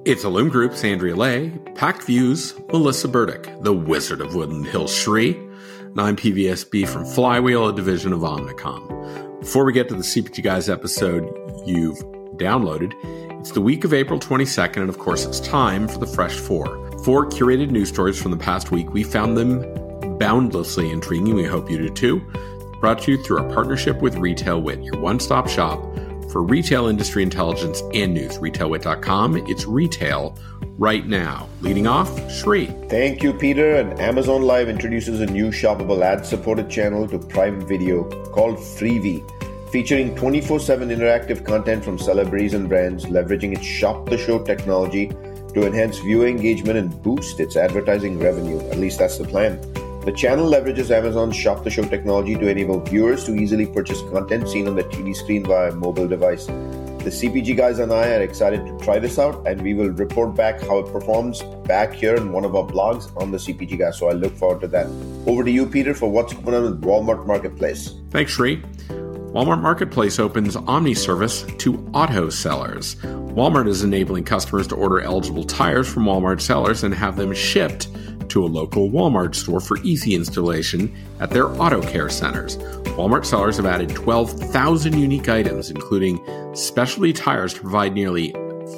It's Illume Group's Andrea Lay, Pact View's Melissa Burdick, the Wizard of Woodland Hills Shri, and I'm PVSB from Flywheel, a division of Omnicom. Before we get to the CPG Guys episode you've downloaded, it's the week of April 22nd, and of course it's time for the Fresh Four. Four curated news stories from the past week. We found them boundlessly intriguing. We hope you do too. Brought to you through our partnership with RetailWit, your one-stop shop for retail industry intelligence and news. RetailWit.com. It's retail right now. Leading off, Shri. Thank you, Peter. And Amazon Live introduces a new shoppable ad-supported channel to Prime Video called Freevee, featuring 24/7 interactive content from celebrities and brands, leveraging its Shop the Show technology to enhance viewer engagement and boost its advertising revenue. At least that's the plan. The channel leverages Amazon's Shop the Show technology to enable viewers to easily purchase content seen on the TV screen via a mobile device. The CPG Guys and I are excited to try this out, and we will report back how it performs back here in one of our blogs on the CPG Guys. So I look forward to that. Over to you, Peter, for what's going on with Walmart Marketplace. Thanks, Shri. Walmart Marketplace opens Omni service to auto sellers. Walmart is enabling customers to order eligible tires from Walmart sellers and have them shipped to a local Walmart store for easy installation at their auto care centers. Walmart sellers have added 12,000 unique items, including specialty tires, to provide nearly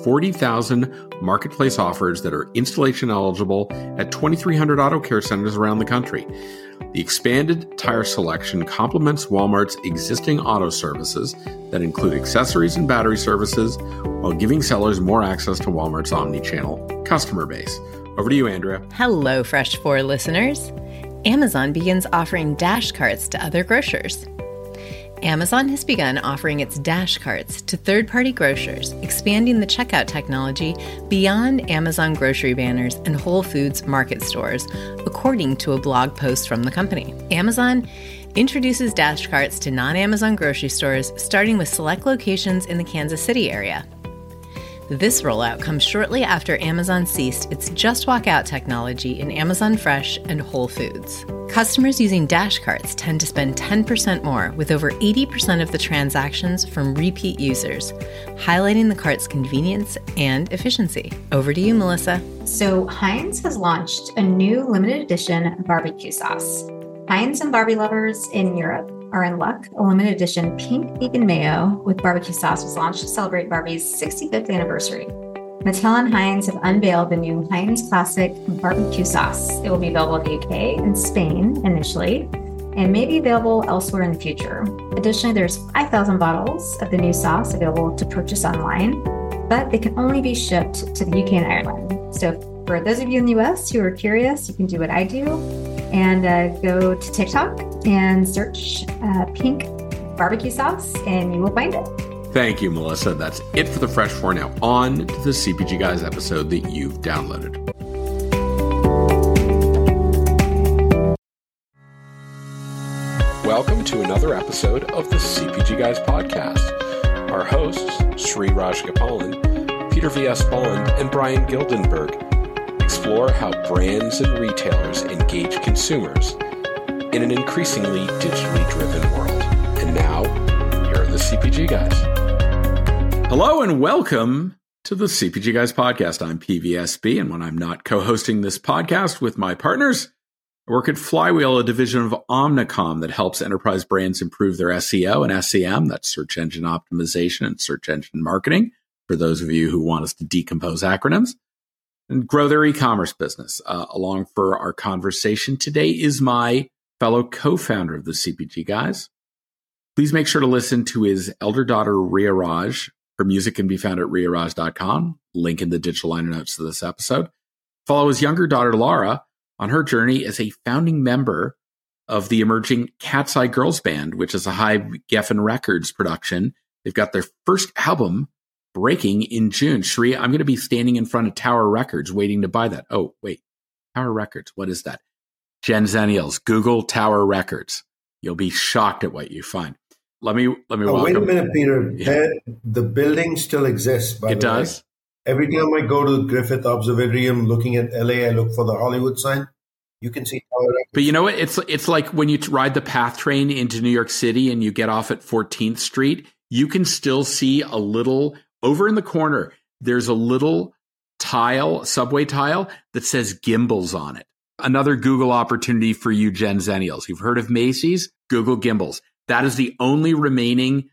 40,000 marketplace offers that are installation eligible at 2,300 auto care centers around the country. The expanded tire selection complements Walmart's existing auto services that include accessories and battery services, while giving sellers more access to Walmart's omni-channel customer base. Over to you, Andrea. Hello, Fresh 4 listeners. Amazon begins offering Dash Carts to other grocers. Amazon has begun offering its Dash Carts to third-party grocers, expanding the checkout technology beyond Amazon grocery banners and Whole Foods market stores, according to a blog post from the company. Amazon introduces Dash Carts to non-Amazon grocery stores, starting with select locations in the Kansas City area. This rollout comes shortly after Amazon ceased its Just Walk Out technology in Amazon Fresh and Whole Foods. Customers using Dash Carts tend to spend 10% more, with over 80% of the transactions from repeat users, highlighting the cart's convenience and efficiency. Over to you, Melissa. So Heinz has launched a new limited edition barbecue sauce. Heinz and Barbie lovers in Europe are in luck. A limited edition pink vegan mayo with barbecue sauce was launched to celebrate Barbie's 65th anniversary. Mattel and Heinz have unveiled the new Heinz Classic barbecue sauce. It will be available in the UK and Spain initially, and may be available elsewhere in the future. Additionally, there's 5,000 bottles of the new sauce available to purchase online, but they can only be shipped to the UK and Ireland. So for those of you in the US who are curious, you can do what I do and go to TikTok and search pink barbecue sauce, and you will find it. Thank you, Melissa. That's it for the Fresh 4. Now on to the CPG Guys episode that you've downloaded. Welcome to another episode of the CPG Guys podcast. Our hosts, Shri Rajgopalan, Peter V.S. Bond, and Brian Gildenberg, explore how brands and retailers engage consumers in an increasingly digitally driven world. And now, here are the CPG Guys. Hello and welcome to the CPG Guys podcast. I'm PVSB, and when I'm not co-hosting this podcast with my partners, I work at Flywheel, a division of Omnicom that helps enterprise brands improve their SEO and SEM, that's search engine optimization and search engine marketing, for those of you who want us to decompose acronyms, and grow their e-commerce business. Along for our conversation today is my fellow co-founder of the CPG Guys. Please make sure to listen to his elder daughter, Ria Raj. Her music can be found at riaraj.com, link in the digital liner notes to this episode. Follow his younger daughter, Laura, on her journey as a founding member of the emerging Cat's Eye Girls Band, which is a High Geffen Records production. They've got their first album breaking in June. Shri, I'm going to be standing in front of Tower Records waiting to buy that. Oh, wait. Tower Records. What is that? Gen Zennials. Google Tower Records. You'll be shocked at what you find. Let me welcome. Wait a minute, Peter. Yeah. The building still exists. It does? Every time I go to Griffith Observatorium looking at LA, I look for the Hollywood sign. You can see Tower Records. But you know what? It's like when you ride the PATH train into New York City and you get off at 14th Street, you can still see a little, over in the corner, there's a little subway tile that says Gimbals on it. Another Google opportunity for you Gen Zennials. You've heard of Macy's? Google Gimbals. That is the only remaining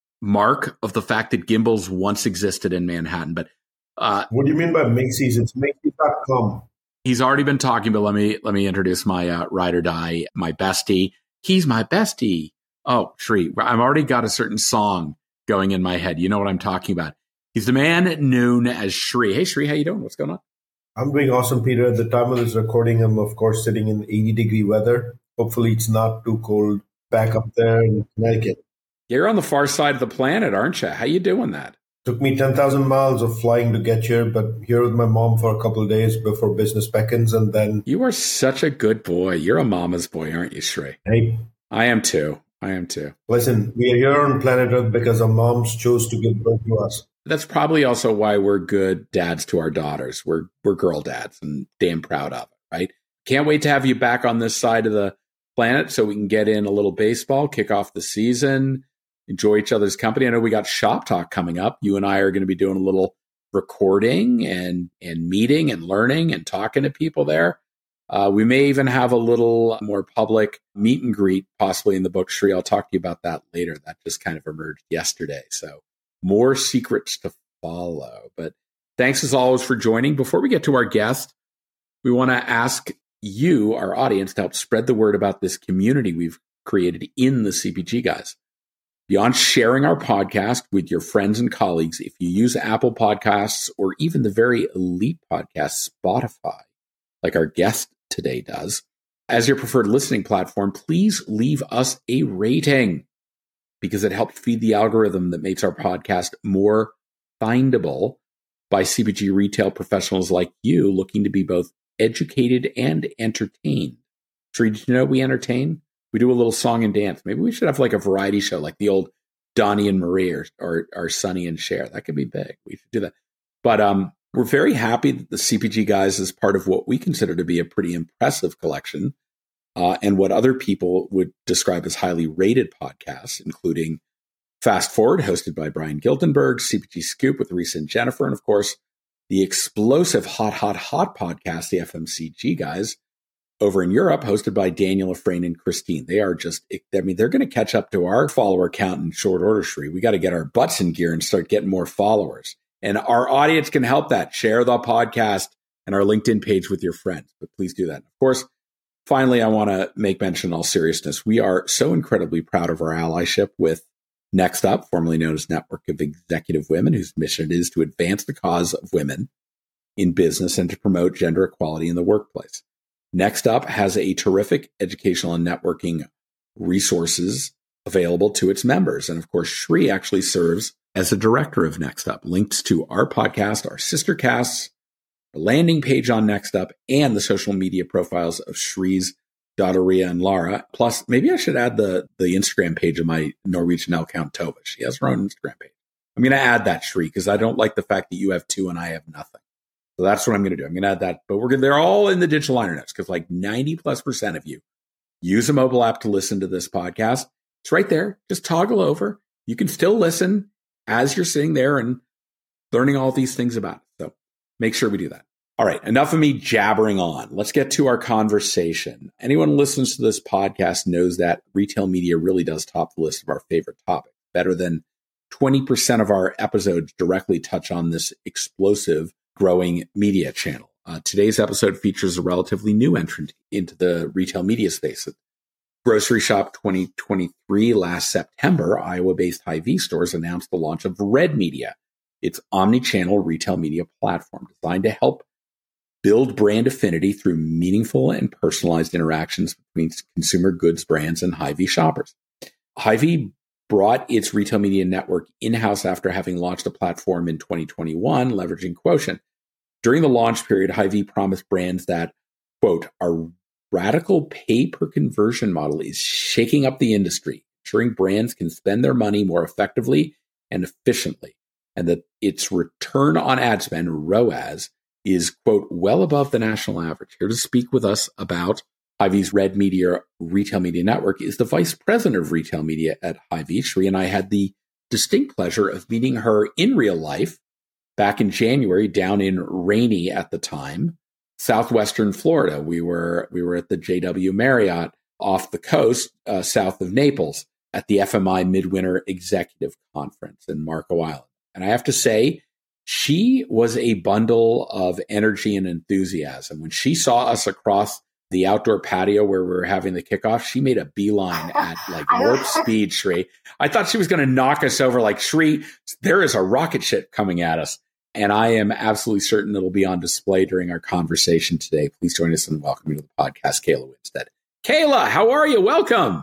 mark of the fact that Gimbals once existed in Manhattan. But what do you mean by Macy's? It's Macy's.com. He's already been talking, but let me introduce my ride or die, my bestie. He's my bestie. Oh, Sri, I've already got a certain song going in my head. You know what I'm talking about. He's the man known as Sri. Hey, Sri, how you doing? What's going on? I'm doing awesome, Peter. At the time of this recording, I'm, of course, sitting in 80-degree weather. Hopefully, it's not too cold back up there in Connecticut. You're on the far side of the planet, aren't you? How you doing that? Took me 10,000 miles of flying to get here, but here with my mom for a couple of days before business beckons, and then... You are such a good boy. You're a mama's boy, aren't you, Sri? Hey. I am too. Listen, we are here on planet Earth because our moms chose to give birth to us. That's probably also why we're good dads to our daughters. We're girl dads and damn proud of it, right? Can't wait to have you back on this side of the planet so we can get in a little baseball, kick off the season, enjoy each other's company. I know we got Shop Talk coming up. You and I are going to be doing a little recording and meeting and learning and talking to people there. We may even have a little more public meet and greet, possibly in the book. Sri, I'll talk to you about that later. That just kind of emerged yesterday. So more secrets to follow. But thanks as always for joining. Before we get to our guest, we want to ask you, our audience, to help spread the word about this community we've created in the CPG Guys. Beyond sharing our podcast with your friends and colleagues, if you use Apple Podcasts or even the very elite podcast, Spotify, like our guest today does, as your preferred listening platform, please leave us a rating because it helps feed the algorithm that makes our podcast more findable by CPG retail professionals like you looking to be both educated and entertained. Sri, did you know we entertain? We do a little song and dance. Maybe we should have like a variety show like the old Donnie and Marie or Sonny and Cher. That could be big. We should do that. But we're very happy that the CPG Guys is part of what we consider to be a pretty impressive collection and what other people would describe as highly rated podcasts, including Fast Forward, hosted by Brian Gildenberg, CPG Scoop with Risa and Jennifer, and of course, the explosive Hot podcast, the FMCG Guys, over in Europe, hosted by Daniel Efrain and Christine. They are just, they're going to catch up to our follower count in short order, Sri. We got to get our butts in gear and start getting more followers. And our audience can help that. Share the podcast and our LinkedIn page with your friends. But please do that. Of course, finally, I want to make mention in all seriousness. We are so incredibly proud of our allyship with Next Up, formerly known as Network of Executive Women, whose mission it is to advance the cause of women in business and to promote gender equality in the workplace. Next Up has a terrific educational and networking resources available to its members. And of course, Sri actually serves as a director of Next Up. Links to our podcast, our sister casts, our landing page on Next Up, and the social media profiles of Sri's daughter Ria and Lara. Plus, maybe I should add the Instagram page of my Norwegian Elle Count Tova. She has her own Instagram page. I'm going to add that, Sri, because I don't like the fact that you have two and I have nothing. So that's what I'm going to do. I'm going to add that. But they're all in the digital internets because like 90+% of you use a mobile app to listen to this podcast. It's right there. Just toggle over. You can still listen as you're sitting there and learning all these things about it. So make sure we do that. All right. Enough of me jabbering on. Let's get to our conversation. Anyone who listens to this podcast knows that retail media really does top the list of our favorite topics. Better than 20% of our episodes directly touch on this explosive growing media channel. Today's episode features a relatively new entrant into the retail media space. At Grocery Shop 2023 last September, Iowa-based Hy-Vee stores announced the launch of Red Media, its omni-channel retail media platform designed to help build brand affinity through meaningful and personalized interactions between consumer goods brands and Hy-Vee shoppers. Hy-Vee brought its retail media network in-house after having launched a platform in 2021, leveraging Quotient. During the launch period, Hy-Vee promised brands that, quote, our radical pay-per-conversion model is shaking up the industry, ensuring brands can spend their money more effectively and efficiently, and that its return on ad spend, ROAS, is, quote, well above the national average. Here to speak with us about Hy-Vee's Red Media Retail Media Network is the Vice President of Retail Media at Hy-Vee. Sri and I had the distinct pleasure of meeting her in real life back in January down in rainy at the time, southwestern Florida. We were at the JW Marriott off the coast, south of Naples, at the FMI Midwinter Executive Conference in Marco Island. And I have to say, she was a bundle of energy and enthusiasm. When she saw us across the outdoor patio where we were having the kickoff, she made a beeline at like warp speed, Sri. I thought she was going to knock us over like, Sri, there is a rocket ship coming at us. And I am absolutely certain it'll be on display during our conversation today. Please join us in welcoming to the podcast, Kayla Winstead. Kayla, how are you? Welcome.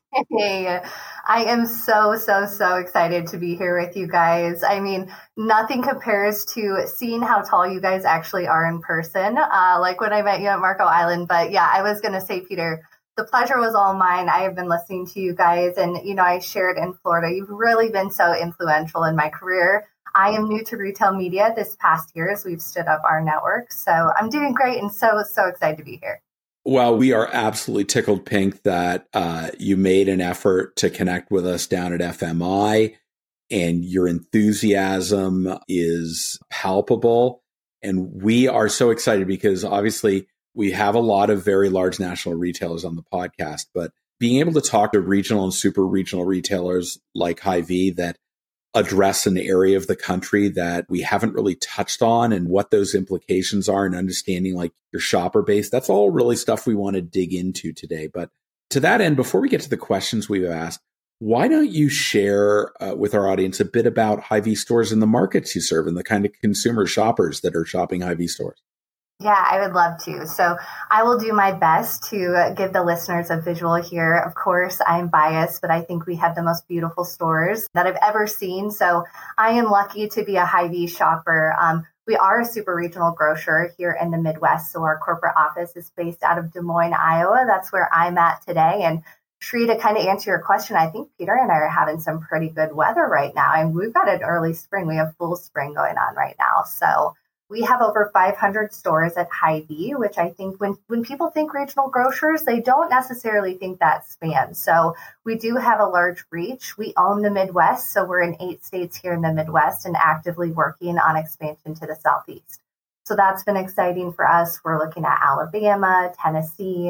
Hey, I am so excited to be here with you guys. I mean, nothing compares to seeing how tall you guys actually are in person, like when I met you at Marco Island. But yeah, I was going to say, Peter, the pleasure was all mine. I have been listening to you guys, and, you know, I shared in Florida. You've really been so influential in my career. I am new to retail media this past year as we've stood up our network. So I'm doing great and so excited to be here. Well, we are absolutely tickled pink that you made an effort to connect with us down at FMI, and your enthusiasm is palpable. And we are so excited because obviously we have a lot of very large national retailers on the podcast, but being able to talk to regional and super regional retailers like Hy-Vee that address an area of the country that we haven't really touched on and what those implications are, and understanding like your shopper base. That's all really stuff we want to dig into today. But to that end, before we get to the questions we've asked, why don't you share with our audience a bit about Hy-Vee stores and the markets you serve and the kind of consumer shoppers that are shopping Hy-Vee stores? Yeah, I would love to. So I will do my best to give the listeners a visual here. Of course, I'm biased, but I think we have the most beautiful stores that I've ever seen. So I am lucky to be a Hy-Vee shopper. We are a super regional grocer here in the Midwest. So our corporate office is based out of Des Moines, Iowa. That's where I'm at today. And Sri, to kind of answer your question, I think Peter and I are having some pretty good weather right now. And we've got an early spring. We have full spring going on right now. So we have over 500 stores at Hy-Vee, which I think when people think regional grocers, they don't necessarily think that spans. So we do have a large reach. We own the Midwest, so we're in 8 states here in the Midwest and actively working on expansion to the Southeast. So that's been exciting for us. We're looking at Alabama, Tennessee,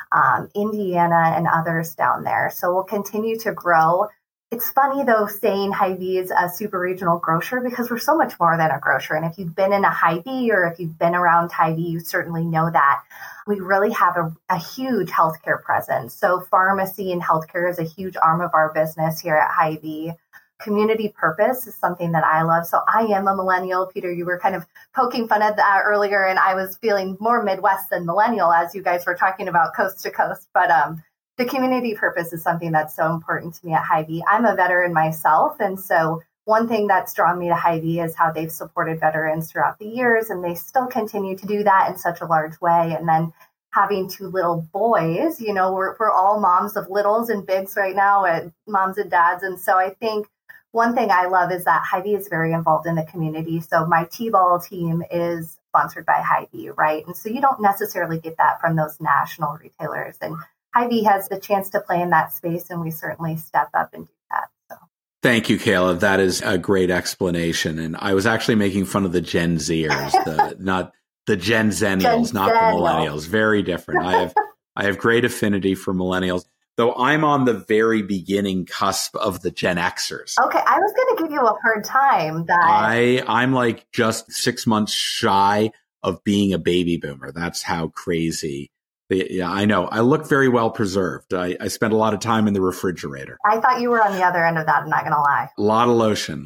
Indiana, and others down there. So we'll continue to grow. It's funny, though, saying Hy-Vee is a super regional grocer because we're so much more than a grocer. And if you've been in a Hy-Vee or if you've been around Hy-Vee, you certainly know that we really have a huge healthcare presence. So pharmacy and healthcare is a huge arm of our business here at Hy-Vee. Community purpose is something that I love. So I am a millennial. Peter, you were kind of poking fun at that earlier, and I was feeling more Midwest than millennial as you guys were talking about coast to coast. But the community purpose is something that's so important to me at Hy-Vee. I'm a veteran myself, and so one thing that's drawn me to Hy-Vee is how they've supported veterans throughout the years, and they still continue to do that in such a large way. And then having 2 little boys, you know, we're all moms of littles and bigs right now, and moms and dads. And so I think one thing I love is that Hy-Vee is very involved in the community. So my T-ball team is sponsored by Hy-Vee, right? And so you don't necessarily get that from those national retailers. And Hy-Vee has the chance to play in that space, and we certainly step up and do that. So. Thank you, Kayla. That is a great explanation. And I was actually making fun of the Gen Zers, not the Gen Zennials, not the millennials. Very different. I have great affinity for millennials, though I'm on the very beginning cusp of the Gen Xers. Okay, I was going to give you a hard time. I'm like just 6 months shy of being a baby boomer. That's how crazy. Yeah, I know. I look very well preserved. I spent a lot of time in the refrigerator. I thought you were on the other end of that. I'm not going to lie. A lot of lotion.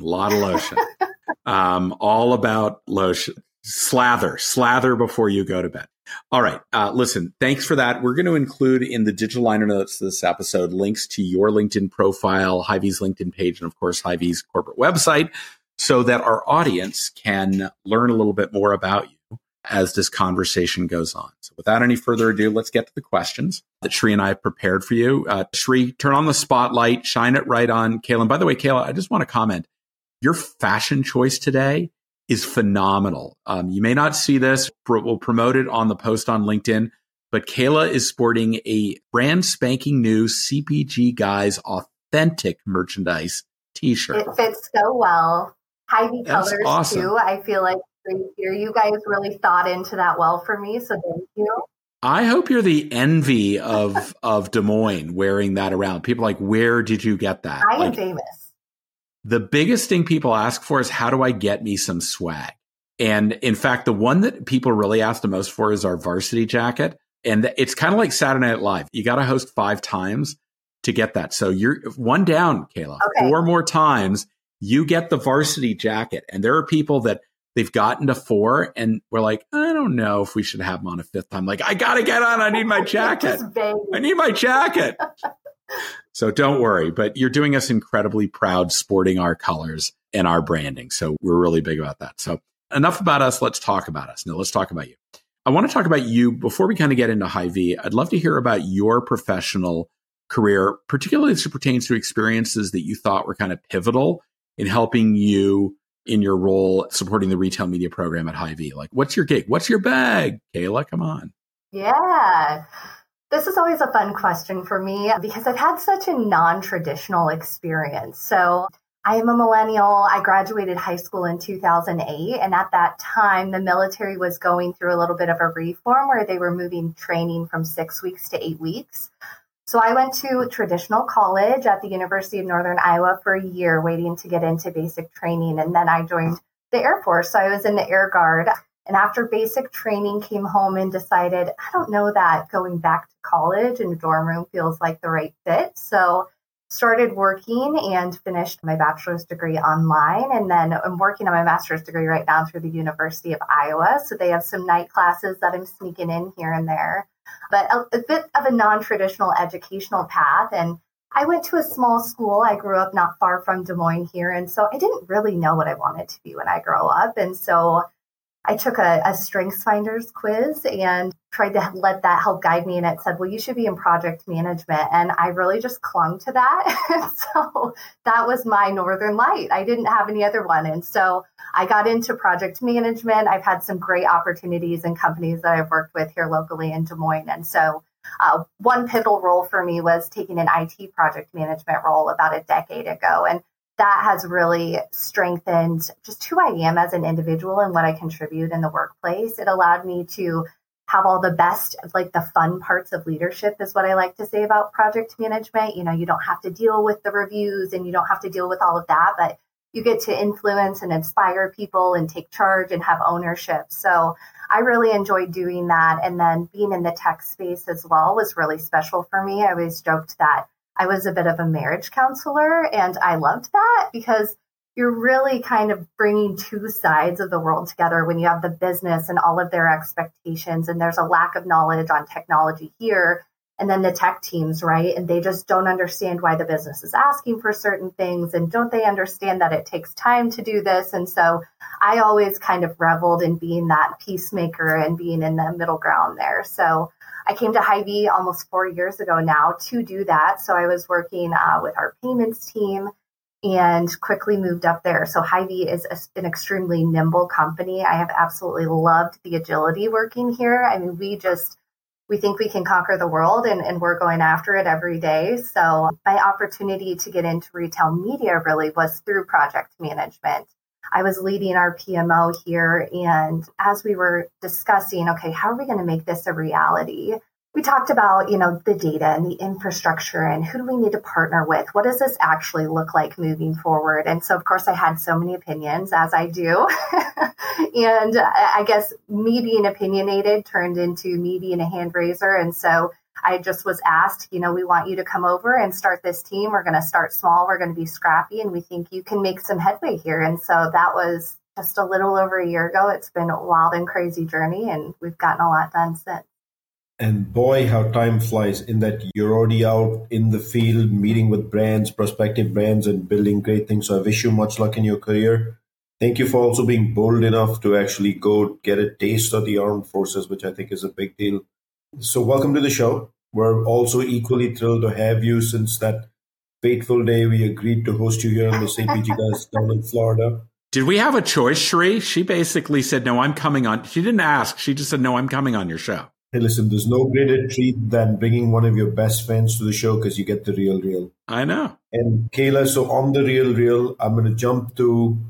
All about lotion. Slather before you go to bed. All right. Listen, thanks for that. We're going to include in the digital liner notes of this episode links to your LinkedIn profile, Hy-Vee's LinkedIn page, and of course, Hy-Vee's corporate website, so that our audience can learn a little bit more about you as this conversation goes on. So without any further ado, let's get to the questions that Sri and I have prepared for you. Sri, turn on the spotlight, shine it right on Kayla. And by the way, Kayla, I just want to comment, your fashion choice today is phenomenal. You may not see this. We'll promote it on the post on LinkedIn, but Kayla is sporting a brand spanking new CPG Guys authentic merchandise t-shirt. It fits so well. Hy-Vee colors awesome. too. I feel like you guys really thought into that well for me. So thank you. I hope you're the envy of Des Moines wearing that around. People are like, where did you get that? I am famous. The biggest thing people ask for is, how do I get me some swag? And in fact, the one that people really ask the most for is our varsity jacket. And it's kind of like Saturday Night Live. You got to host 5 times to get that. So you're one down, Kayla. Okay. 4 more times, you get the varsity jacket. And there are people that they've gotten to 4 and we're like, I don't know if we should have them on a 5th time. Like, I got to get on. I need my jacket. I need my jacket. So don't worry, but you're doing us incredibly proud sporting our colors and our branding. So we're really big about that. So enough about us. Let's talk about us. Now let's talk about you. I want to talk about you before we kind of get into Hy-Vee. I'd love to hear about your professional career, particularly as it pertains to experiences that you thought were kind of pivotal in helping you in your role supporting the retail media program at Hy-Vee. Like, what's your gig? What's your bag? Kayla, come on. Yeah. This is always a fun question for me because I've had such a non-traditional experience. So I am a millennial. I graduated high school in 2008. And at that time, the military was going through a little bit of a reform where they were moving training from 6 weeks to 8 weeks. So I went to traditional college at the University of Northern Iowa for a year, waiting to get into basic training. And then I joined the Air Force. So I was in the Air Guard. And after basic training, came home and decided, I don't know that going back to college in a dorm room feels like the right fit. So started working and finished my bachelor's degree online. And then I'm working on my master's degree right now through the University of Iowa. So they have some night classes that I'm sneaking in here and there. But a bit of a non-traditional educational path. And I went to a small school. I grew up not far from Des Moines here. And so I didn't really know what I wanted to be when I grow up. And so I took a StrengthsFinders quiz and tried to let that help guide me. And it said, well, you should be in project management. And I really just clung to that. So that was my Northern Light. I didn't have any other one. And so I got into project management. I've had some great opportunities in companies that I've worked with here locally in Des Moines. And so one pivotal role for me was taking an IT project management role about a decade ago. And that has really strengthened just who I am as an individual and what I contribute in the workplace. It allowed me to have all the best, like the fun parts of leadership is what I like to say about project management. You know, you don't have to deal with the reviews and you don't have to deal with all of that, but you get to influence and inspire people and take charge and have ownership. So I really enjoyed doing that. And then being in the tech space as well was really special for me. I always joked that I was a bit of a marriage counselor, and I loved that because you're really kind of bringing 2 sides of the world together when you have the business and all of their expectations, and there's a lack of knowledge on technology here, and then the tech teams, right? And they just don't understand why the business is asking for certain things, and don't they understand that it takes time to do this? And so I always kind of reveled in being that peacemaker and being in the middle ground there. So I came to Hy-Vee almost 4 years ago now to do that. So I was working with our payments team and quickly moved up there. So Hy-Vee is an extremely nimble company. I have absolutely loved the agility working here. I mean, we think we can conquer the world and we're going after it every day. So my opportunity to get into retail media really was through project management. I was leading our PMO here. And as we were discussing, okay, how are we going to make this a reality? We talked about, the data and the infrastructure and who do we need to partner with? What does this actually look like moving forward? And so, of course, I had so many opinions, as I do. And I guess me being opinionated turned into me being a hand raiser. And so I just was asked, we want you to come over and start this team. We're going to start small. We're going to be scrappy. And we think you can make some headway here. And so that was just a little over a year ago. It's been a wild and crazy journey, and we've gotten a lot done since. And boy, how time flies in that you're already out in the field, meeting with brands, prospective brands, and building great things. So I wish you much luck in your career. Thank you for also being bold enough to actually go get a taste of the armed forces, which I think is a big deal. So welcome to the show. We're also equally thrilled to have you since that fateful day we agreed to host you here on the CPG Guys down in Florida. Did we have a choice, Sri? She basically said, no, I'm coming on. She didn't ask. She just said, no, I'm coming on your show. Hey, listen, there's no greater treat than bringing one of your best friends to the show because you get the real. I know. And Kayla, so on the real, I'm going to jump to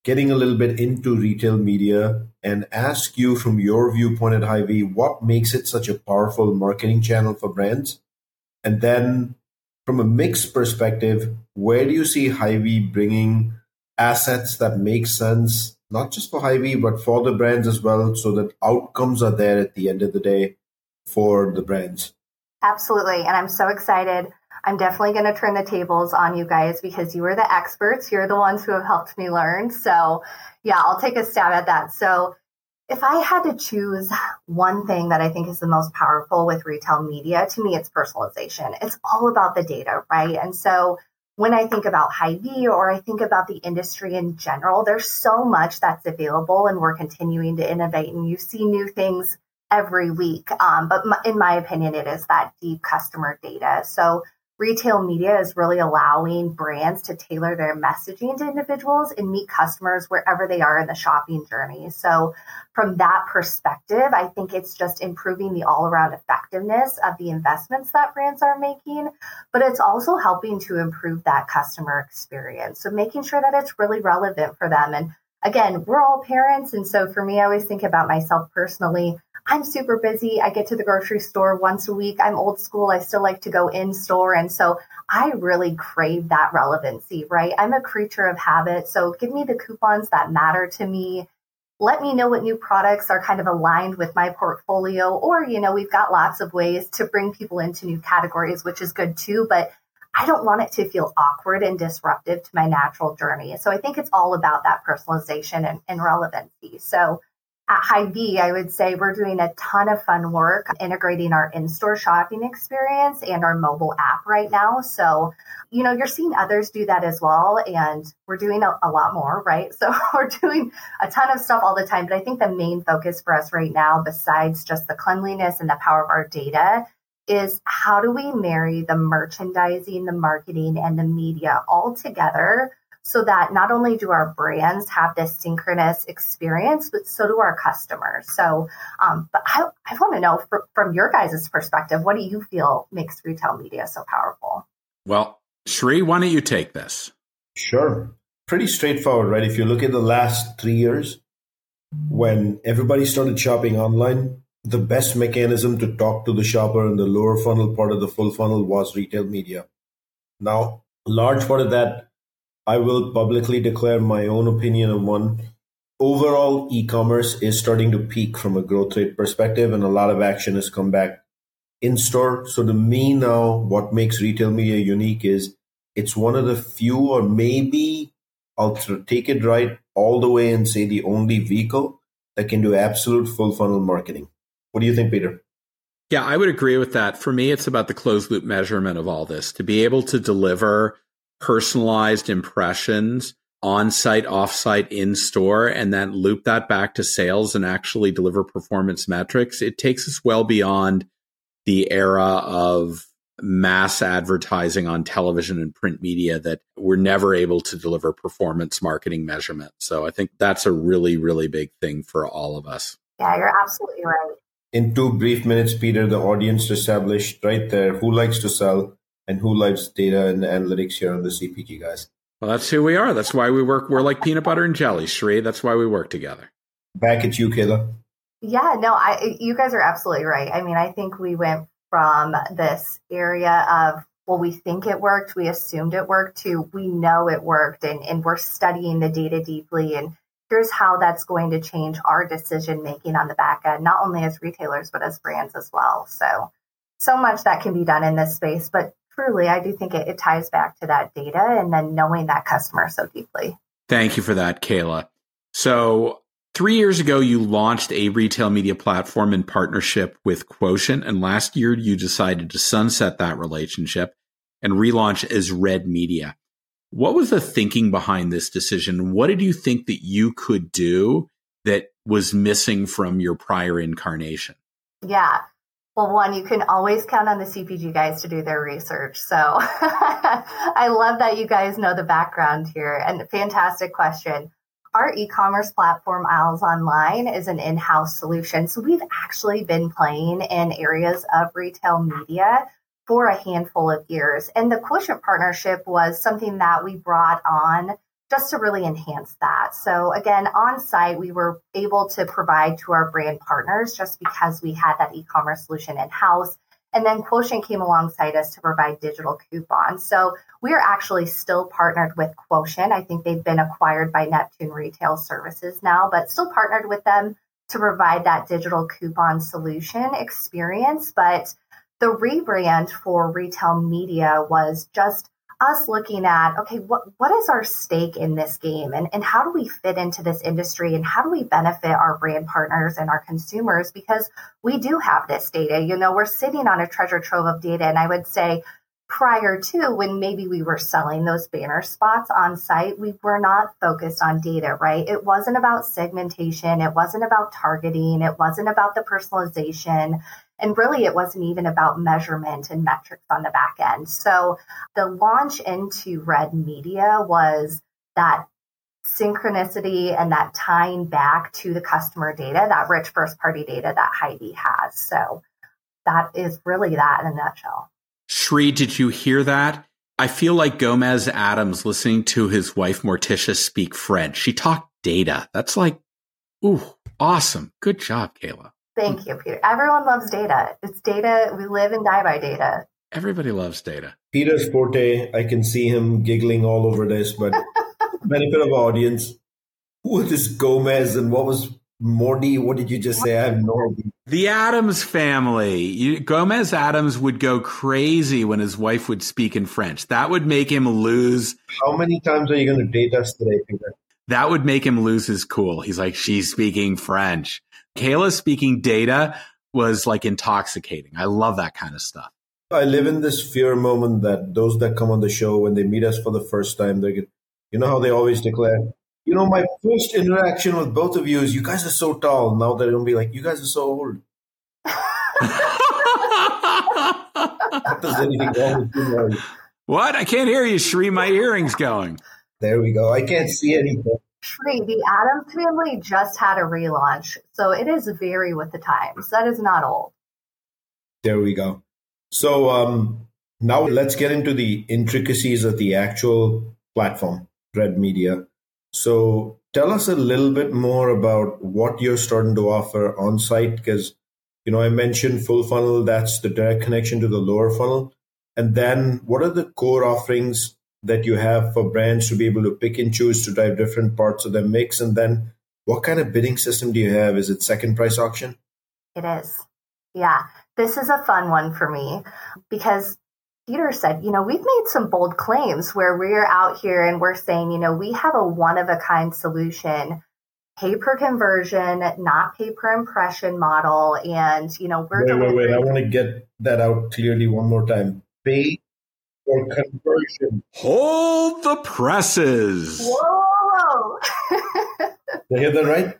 getting a little bit into retail media and ask you from your viewpoint at Hy-Vee, what makes it such a powerful marketing channel for brands? And then from a mix perspective, where do you see Hy-Vee bringing assets that make sense, not just for Hy-Vee, but for the brands as well, so that outcomes are there at the end of the day for the brands? Absolutely. And I'm so excited. I'm definitely going to turn the tables on you guys because you are the experts. You're the ones who have helped me learn. So yeah, I'll take a stab at that. So if I had to choose one thing that I think is the most powerful with retail media, to me, it's personalization. It's all about the data, right? And so when I think about Hy-Vee or I think about the industry in general, there's so much that's available and we're continuing to innovate and you see new things every week. But in my opinion, it is that deep customer data. So retail media is really allowing brands to tailor their messaging to individuals and meet customers wherever they are in the shopping journey. So from that perspective, I think it's just improving the all-around effectiveness of the investments that brands are making, but it's also helping to improve that customer experience. So making sure that it's really relevant for them. And again, we're all parents. And so for me, I always think about myself personally. I'm super busy. I get to the grocery store once a week. I'm old school. I still like to go in store. And so I really crave that relevancy, right? I'm a creature of habit. So give me the coupons that matter to me. Let me know what new products are kind of aligned with my portfolio. Or, we've got lots of ways to bring people into new categories, which is good too. But I don't want it to feel awkward and disruptive to my natural journey. So I think it's all about that personalization and relevancy. So at Hy-Vee, I would say we're doing a ton of fun work integrating our in-store shopping experience and our mobile app right now. So, you're seeing others do that as well. And we're doing a lot more, right? So we're doing a ton of stuff all the time. But I think the main focus for us right now, besides just the cleanliness and the power of our data, is how do we marry the merchandising, the marketing, and the media all together so that not only do our brands have this synchronous experience, but so do our customers. So but I want to know from your guys' perspective, what do you feel makes retail media so powerful? Well, Sri, why don't you take this? Sure. Pretty straightforward, right? If you look at the last 3 years, when everybody started shopping online, the best mechanism to talk to the shopper in the lower funnel part of the full funnel was retail media. Now, a large part of that, I will publicly declare my own opinion on one. Overall, e-commerce is starting to peak from a growth rate perspective, and a lot of action has come back in store. So to me now, what makes retail media unique is it's one of the few, or maybe I'll take it right all the way and say the only vehicle that can do absolute full funnel marketing. What do you think, Peter? Yeah, I would agree with that. For me, it's about the closed loop measurement of all this, to be able to deliver personalized impressions on-site, off-site, in-store, and then loop that back to sales and actually deliver performance metrics. It takes us well beyond the era of mass advertising on television and print media that we're never able to deliver performance marketing measurement. So I think that's a really, really big thing for all of us. Yeah, you're absolutely right. In 2 brief minutes, Peter, the audience established right there who likes to sell and who likes data and analytics here on the CPG Guys. Well, that's who we are. That's why we work. We're like peanut butter and jelly, Sri. That's why we work together. Back at you, Kayla. Yeah, no, you guys are absolutely right. I mean, I think we went from this area of, well, we think it worked, we assumed it worked, to we know it worked, and we're studying the data deeply, and here's how that's going to change our decision making on the back end, not only as retailers, but as brands as well. So much that can be done in this space, but truly, I do think it ties back to that data and then knowing that customer so deeply. Thank you for that, Kayla. So 3 years ago, you launched a retail media platform in partnership with Quotient, and last year you decided to sunset that relationship and relaunch as Red Media. What was the thinking behind this decision? What did you think that you could do that was missing from your prior incarnation? Yeah. Well, one, you can always count on the CPG Guys to do their research. So I love that you guys know the background here, and fantastic question. Our e-commerce platform, Aisles Online, is an in-house solution. So we've actually been playing in areas of retail media for a handful of years. And the Quotient partnership was something that we brought on just to really enhance that. So again, on site, we were able to provide to our brand partners just because we had that e-commerce solution in-house. And then Quotient came alongside us to provide digital coupons. So we're actually still partnered with Quotient. I think they've been acquired by Neptune Retail Services now, but still partnered with them to provide that digital coupon solution experience. But the rebrand for retail media was just us looking at, okay, what is our stake in this game, and how do we fit into this industry, and how do we benefit our brand partners and our consumers? Because we do have this data, we're sitting on a treasure trove of data. And I would say prior to when maybe we were selling those banner spots on site, we were not focused on data, right? It wasn't about segmentation. It wasn't about targeting. It wasn't about the personalization. And really, it wasn't even about measurement and metrics on the back end. So the launch into Red Media was that synchronicity and that tying back to the customer data, that rich first-party data that Hy-Vee has. So that is really that in a nutshell. Sri, did you hear that? I feel like Gomez Addams listening to his wife Morticia speak French. She talked data. That's like, ooh, awesome. Good job, Kayla. Thank you, Peter. Everyone loves data. It's data. We live and die by data. Everybody loves data. Peter's forte, I can see him giggling all over this, but benefit of audience. Who is this Gomez and what was Morty? What did you just say? I have no idea. The Addams family. Gomez Addams would go crazy when his wife would speak in French. That would make him lose. How many times are you going to date us today, Peter? That would make him lose his cool. He's like, she's speaking French. Kayla speaking data was like intoxicating. I love that kind of stuff. I live in this fear moment that those that come on the show, when they meet us for the first time, they get, how they always declare, my first interaction with both of you is you guys are so tall. Now they're going to be like, you guys are so old. Not there's anything wrong with you, Mary. What? I can't hear you, Sri. My earring's going. There we go. I can't see anything. Sri, the Addams family just had a relaunch, so it is very with the times. That is not old. There we go. So now let's get into the intricacies of the actual platform, Red Media. So tell us a little bit more about what you're starting to offer on site, because, I mentioned full funnel, that's the direct connection to the lower funnel. And then what are the core offerings that you have for brands to be able to pick and choose to drive different parts of their mix? And then what kind of bidding system do you have? Is it second price auction? It is. Yeah. This is a fun one for me because Peter said, we've made some bold claims where we're out here and we're saying, we have a one-of-a-kind solution, pay per conversion, not pay per impression model. And, we're Wait. I want to get that out clearly one more time. Pay for conversion. Hold the presses. Whoa. Did I hear that right?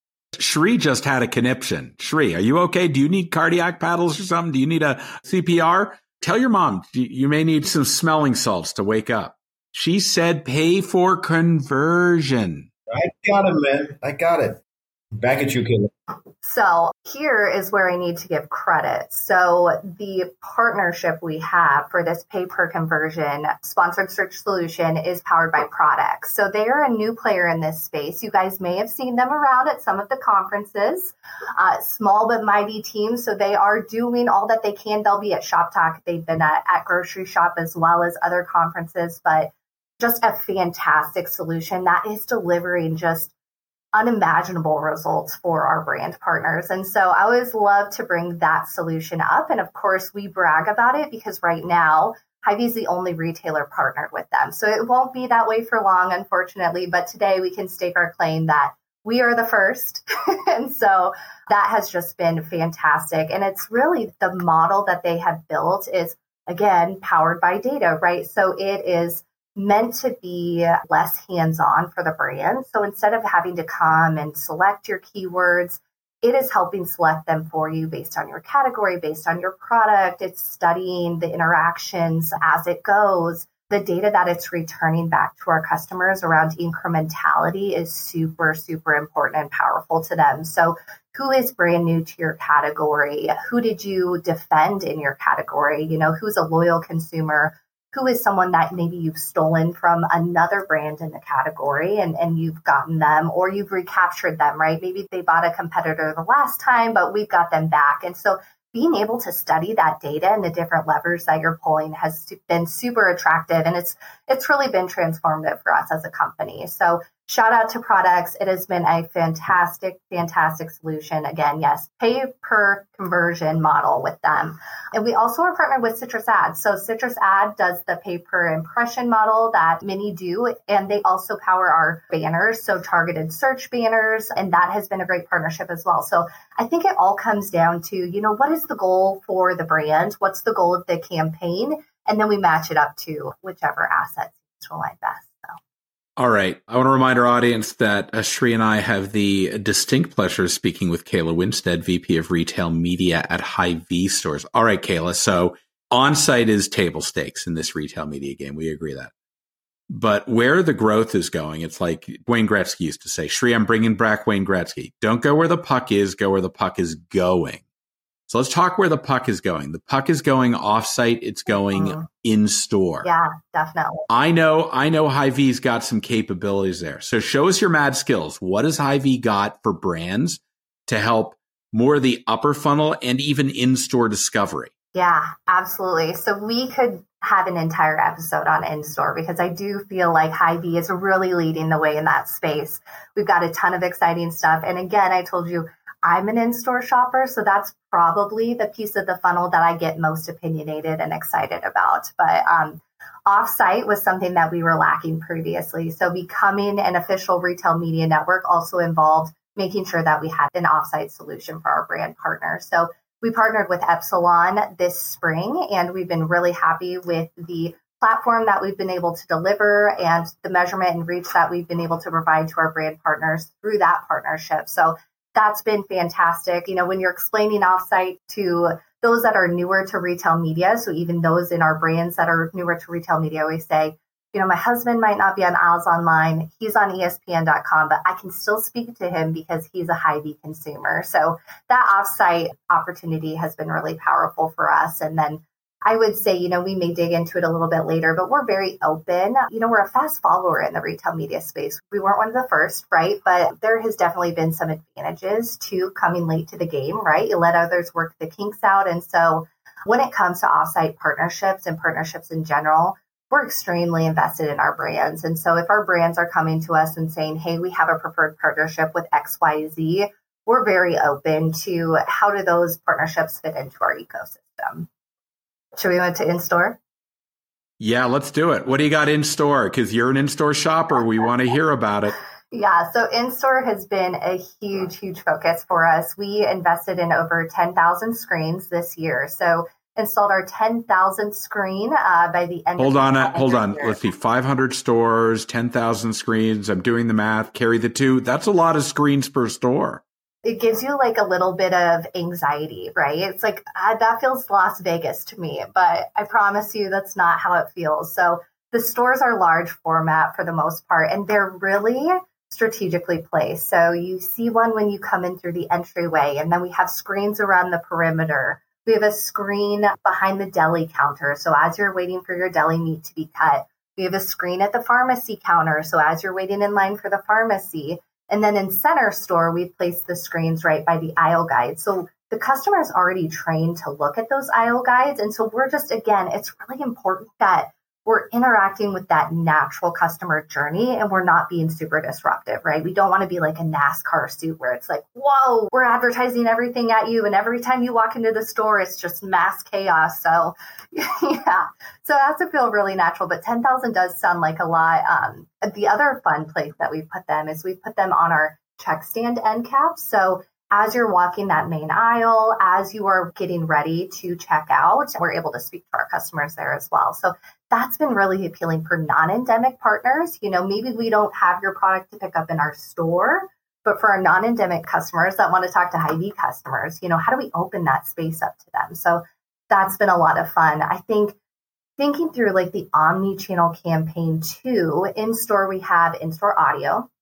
Sri just had a conniption. Sri, are you okay? Do you need cardiac paddles or something? Do you need a CPR? Tell your mom you may need some smelling salts to wake up. She said pay for conversion. I got it, man. I got it. Back at you, Kayla. So here is where I need to give credit. So the partnership we have for this pay per conversion sponsored search solution is powered by Products. So they are a new player in this space. You guys may have seen them around at some of the conferences, small but mighty teams. So they are doing all that they can. They'll be at Shop Talk. They've been at Grocery Shop as well as other conferences, but just a fantastic solution that is delivering just unimaginable results for our brand partners. And so I always love to bring that solution up. And of course, we brag about it because right now, Hy-Vee is the only retailer partnered with them. So it won't be that way for long, unfortunately. But today we can stake our claim that we are the first. And so that has just been fantastic. And it's really the model that they have built is, again, powered by data, right? So it is meant to be less hands-on for the brand. So instead of having to come and select your keywords, it is helping select them for you based on your category, based on your product. It's studying the interactions as it goes. The data that it's returning back to our customers around incrementality is super, super important and powerful to them. So who is brand new to your category? Who did you defend in your category? Who's a loyal consumer? who is someone that maybe you've stolen from another brand in the category and you've gotten them, or you've recaptured them, right? Maybe they bought a competitor the last time, but we've got them back. And so being able to study that data and the different levers that you're pulling has been super attractive. And it's really been transformative for us as a company. So shout out to Products. It has been a fantastic, fantastic solution. Again, yes, pay per conversion model with them. And we also are partnered with Citrus Ads. So Citrus Ad does the pay per impression model that many do. And they also power our banners, so targeted search banners. And that has been a great partnership as well. So I think it all comes down to, what is the goal for the brand? What's the goal of the campaign? And then we match it up to whichever asset seems to align best. So. All right. I want to remind our audience that Sri and I have the distinct pleasure of speaking with Kayla Winstead, VP of Retail Media at Hy-Vee Stores. All right, Kayla. So on-site is table stakes in this retail media game. We agree that. But where the growth is going, it's like Wayne Gretzky used to say, Sri, I'm bringing back Wayne Gretzky. Don't go where the puck is, go where the puck is going. So let's talk where the puck is going. The puck is going off-site. It's going in-store. Yeah, definitely. I know Hy-Vee's got some capabilities there. So show us your mad skills. What has Hy-Vee got for brands to help more of the upper funnel and even in-store discovery? Yeah, absolutely. So we could have an entire episode on in-store because I do feel like Hy-Vee is really leading the way in that space. We've got a ton of exciting stuff. And again, I told you, I'm an in-store shopper, so that's probably the piece of the funnel that I get most opinionated and excited about. But off-site was something that we were lacking previously. So becoming an official retail media network also involved making sure that we had an off-site solution for our brand partners. So we partnered with Epsilon this spring, and we've been really happy with the platform that we've been able to deliver and the measurement and reach that we've been able to provide to our brand partners through that partnership. So that's been fantastic. When you're explaining offsite to those that are newer to retail media, so even those in our brands that are newer to retail media, we say, my husband might not be on Aisles Online. He's on ESPN.com, but I can still speak to him because he's a Hy-Vee consumer. So that offsite opportunity has been really powerful for us. And then I would say, we may dig into it a little bit later, but we're very open. We're a fast follower in the retail media space. We weren't one of the first, right? But there has definitely been some advantages to coming late to the game, right? You let others work the kinks out. And so when it comes to offsite partnerships and partnerships in general, we're extremely invested in our brands. And so if our brands are coming to us and saying, hey, we have a preferred partnership with XYZ, we're very open to how do those partnerships fit into our ecosystem. Should we move to in-store? Yeah, let's do it. What do you got in-store? Because you're an in-store shopper. We want to hear about it. Yeah, so in-store has been a huge, huge focus for us. We invested in over 10,000 screens this year. So installed our 10,000th screen by the end Hold on. Let's see, 500 stores, 10,000 screens. I'm doing the math. Carry the two. That's a lot of screens per store. It gives you like a little bit of anxiety, right? It's like, that feels Las Vegas to me, but I promise you that's not how it feels. So the stores are large format for the most part, and they're really strategically placed. So you see one when you come in through the entryway, and then we have screens around the perimeter. We have a screen behind the deli counter. So as you're waiting for your deli meat to be cut, we have a screen at the pharmacy counter. So as you're waiting in line for the pharmacy, and then in center store, we've placed the screens right by the aisle guide. So the customer is already trained to look at those aisle guides. And so we're just, again, it's really important that we're interacting with that natural customer journey and we're not being super disruptive, right? We don't want to be like a NASCAR suit where it's like, whoa, we're advertising everything at you. And every time you walk into the store, it's just mass chaos. So yeah, so it has to feel really natural, but 10,000 does sound like a lot. The other fun place that we've put them is we've put them on our check stand end caps. So as you're walking that main aisle, as you are getting ready to check out, we're able to speak to our customers there as well. So that's been really appealing for non-endemic partners. Maybe we don't have your product to pick up in our store, but for our non-endemic customers that want to talk to Hy-Vee customers, how do we open that space up to them? So that's been a lot of fun. I think thinking through like the omni-channel campaign too, in store, we have in-store audio.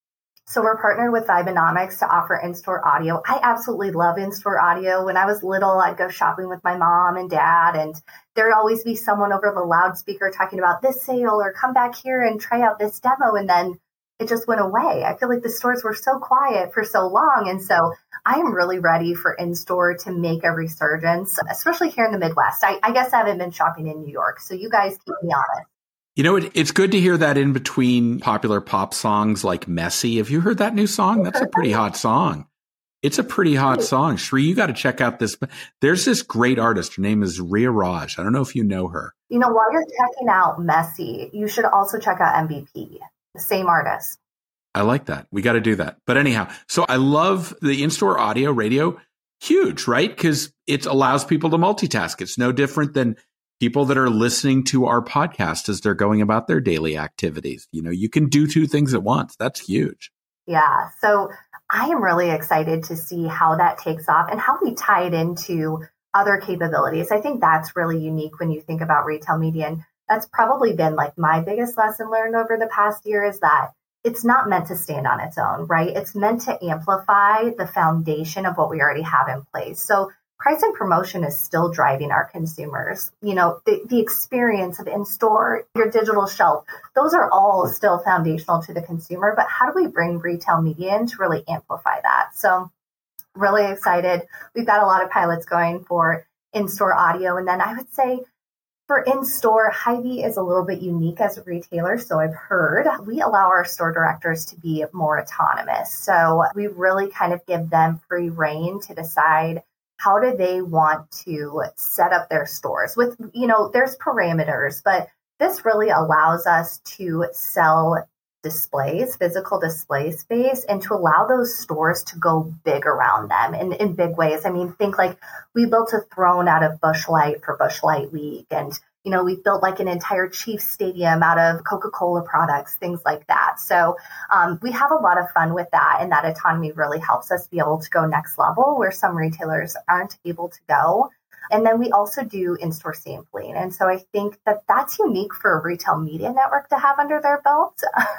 So we're partnered with Vibenomics to offer in-store audio. I absolutely love in-store audio. When I was little, I'd go shopping with my mom and dad, and there'd always be someone over the loudspeaker talking about this sale or come back here and try out this demo. And then it just went away. I feel like the stores were so quiet for so long. And so I am really ready for in-store to make a resurgence, especially here in the Midwest. I guess I haven't been shopping in New York, so you guys keep me honest. You know, it's good to hear that in between popular pop songs like Messy. Have you heard that new song? That's a pretty hot song. It's a pretty hot song. Shri, you got to check out this. There's this great artist. Her name is Ria Raj. I don't know if you know her. You know, while you're checking out Messy, you should also check out MVP, the same artist. I like that. We got to do that. But anyhow, so I love the in-store audio radio. Huge, right? Because it allows people to multitask. It's no different than people that are listening to our podcast as they're going about their daily activities. You know, you can do two things at once. That's huge. Yeah. So I am really excited to see how that takes off and how we tie it into other capabilities. I think that's really unique when you think about retail media. And that's probably been like my biggest lesson learned over the past year is that it's not meant to stand on its own, right? It's meant to amplify the foundation of what we already have in place. So price and promotion is still driving our consumers. You know, the experience of in-store, your digital shelf, those are all still foundational to the consumer. But how do we bring retail media in to really amplify that? So really excited. We've got a lot of pilots going for in-store audio. And then I would say for in-store, Hy-Vee is a little bit unique as a retailer. So I've heard we allow our store directors to be more autonomous. So we really kind of give them free rein to decide how do they want to set up their stores with, you know, there's parameters, but this really allows us to sell displays, physical display space, and to allow those stores to go big around them in big ways. I mean, think like we built a throne out of Busch Light for Busch Light Week. And, you know, we built like an entire Chiefs stadium out of Coca-Cola products, things like that. So we have a lot of fun with that. And that autonomy really helps us be able to go next level where some retailers aren't able to go. And then we also do in-store sampling. And so I think that that's unique for a retail media network to have under their belt.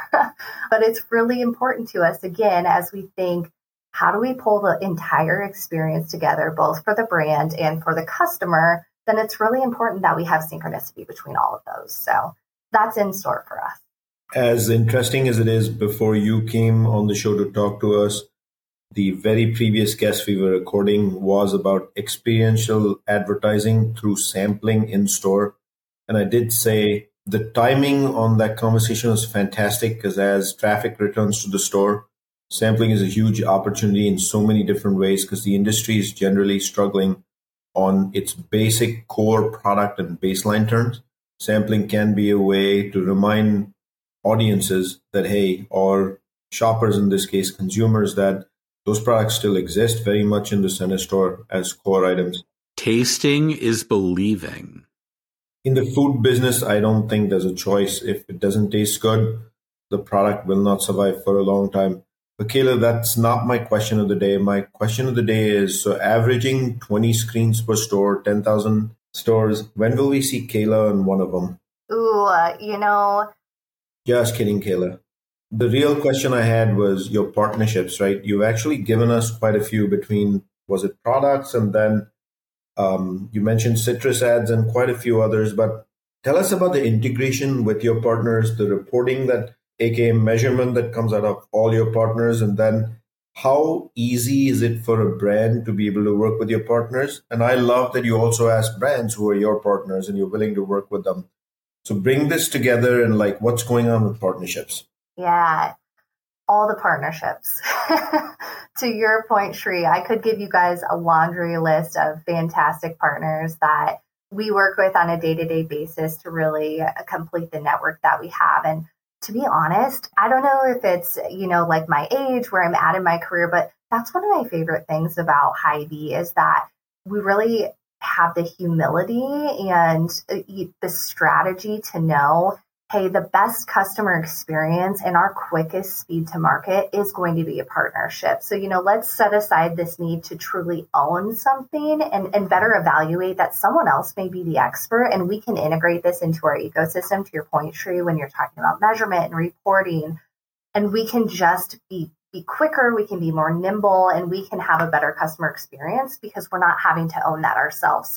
But it's really important to us, again, as we think, how do we pull the entire experience together, both for the brand and for the customer? Then it's really important that we have synchronicity between all of those. So that's in store for us. As interesting as it is, before you came on the show to talk to us, the very previous guest we were recording was about experiential advertising through sampling in store. And I did say the timing on that conversation was fantastic because as traffic returns to the store, sampling is a huge opportunity in so many different ways because the industry is generally struggling on its basic core product and baseline terms. Sampling can be a way to remind audiences that, hey, or shoppers in this case, consumers, that those products still exist very much in the center store as core items. Tasting is believing. In the food business, I don't think there's a choice. If it doesn't taste good, the product will not survive for a long time. But Kayla, that's not my question of the day. My question of the day is, so averaging 20 screens per store, 10,000 stores, when will we see Kayla on one of them? Ooh, you know. Just kidding, Kayla. The real question I had was your partnerships, right? You've actually given us quite a few between, was it products? And then you mentioned citrus ads and quite a few others. But tell us about the integration with your partners, the reporting that, aka measurement that comes out of all your partners. And then how easy is it for a brand to be able to work with your partners? And I love that you also ask brands who are your partners and you're willing to work with them. So bring this together and like what's going on with partnerships. Yeah, all the partnerships. To your point, Shri, I could give you guys a laundry list of fantastic partners that we work with on a day-to-day basis to really complete the network that we have. And to be honest, I don't know if it's, you know, like my age, where I'm at in my career, but that's one of my favorite things about Hy-Vee is that we really have the humility and the strategy to know, hey, the best customer experience and our quickest speed to market is going to be a partnership. So, you know, let's set aside this need to truly own something and better evaluate that someone else may be the expert and we can integrate this into our ecosystem, to your point, Shri, when you're talking about measurement and reporting. And we can just be be quicker, we can be more nimble, and we can have a better customer experience because we're not having to own that ourselves.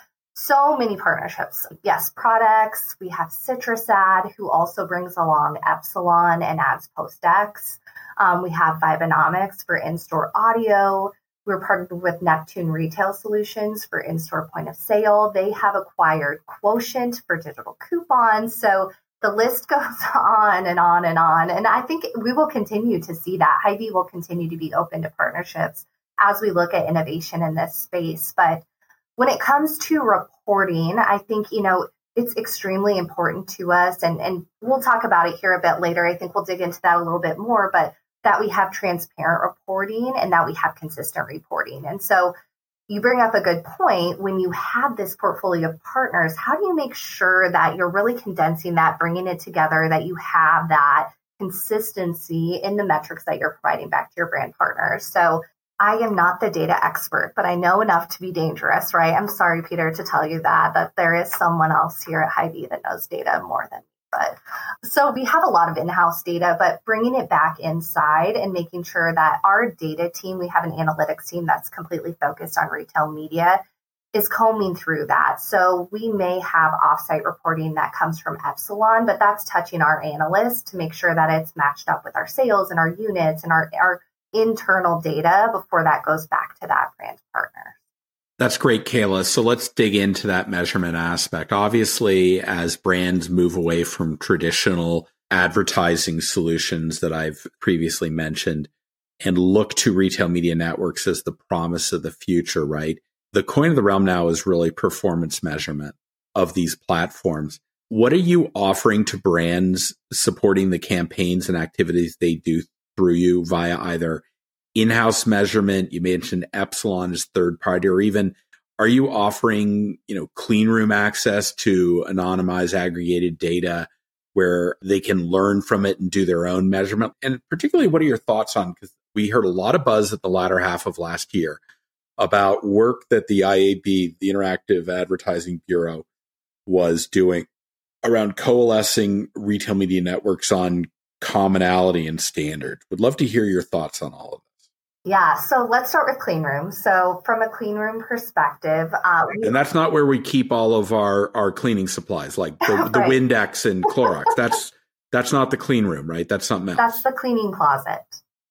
So many partnerships. Yes, products. We have CitrusAd, who also brings along Epsilon and Ads Post-X. We have Vibenomics for in-store audio. We're partnered with Neptune Retail Solutions for in-store point of sale. They have acquired Quotient for digital coupons. So the list goes on and on and on. And I think we will continue to see that. Hy-Vee will continue to be open to partnerships as we look at innovation in this space. But when it comes to reporting, I think, it's extremely important to us. And we'll talk about it here a bit later. I think we'll dig into that a little bit more, but that we have transparent reporting and that we have consistent reporting. And so you bring up a good point. When you have this portfolio of partners, how do you make sure that you're really condensing that, bringing it together, that you have that consistency in the metrics that you're providing back to your brand partners? So I am not the data expert, but I know enough to be dangerous, right? I'm sorry, Peter, to tell you that there is someone else here at Hy-Vee that knows data more than me. But so we have a lot of in-house data, but bringing it back inside and making sure that our data team, we have an analytics team that's completely focused on retail media, is combing through that. So we may have offsite reporting that comes from Epsilon, but that's touching our analysts to make sure that it's matched up with our sales and our units and our internal data before that goes back to that brand partner. That's great, Kayla. So let's dig into that measurement aspect. Obviously, as brands move away from traditional advertising solutions that I've previously mentioned and look to retail media networks as the promise of the future, right? The coin of the realm now is really performance measurement of these platforms. What are you offering to brands supporting the campaigns and activities they do through you via either in-house measurement? You mentioned Epsilon as third party, or even are you offering, clean room access to anonymized aggregated data where they can learn from it and do their own measurement? And particularly, what are your thoughts on, because we heard a lot of buzz at the latter half of last year about work that the IAB, the Interactive Advertising Bureau, was doing around coalescing retail media networks on commonality and standard. Would love to hear your thoughts on all of this. Yeah, so let's start with clean rooms. So from a clean room perspective, and that's not where we keep all of our cleaning supplies, like the right. Windex and Clorox. That's not the clean room, right? That's something else. That's the cleaning closet.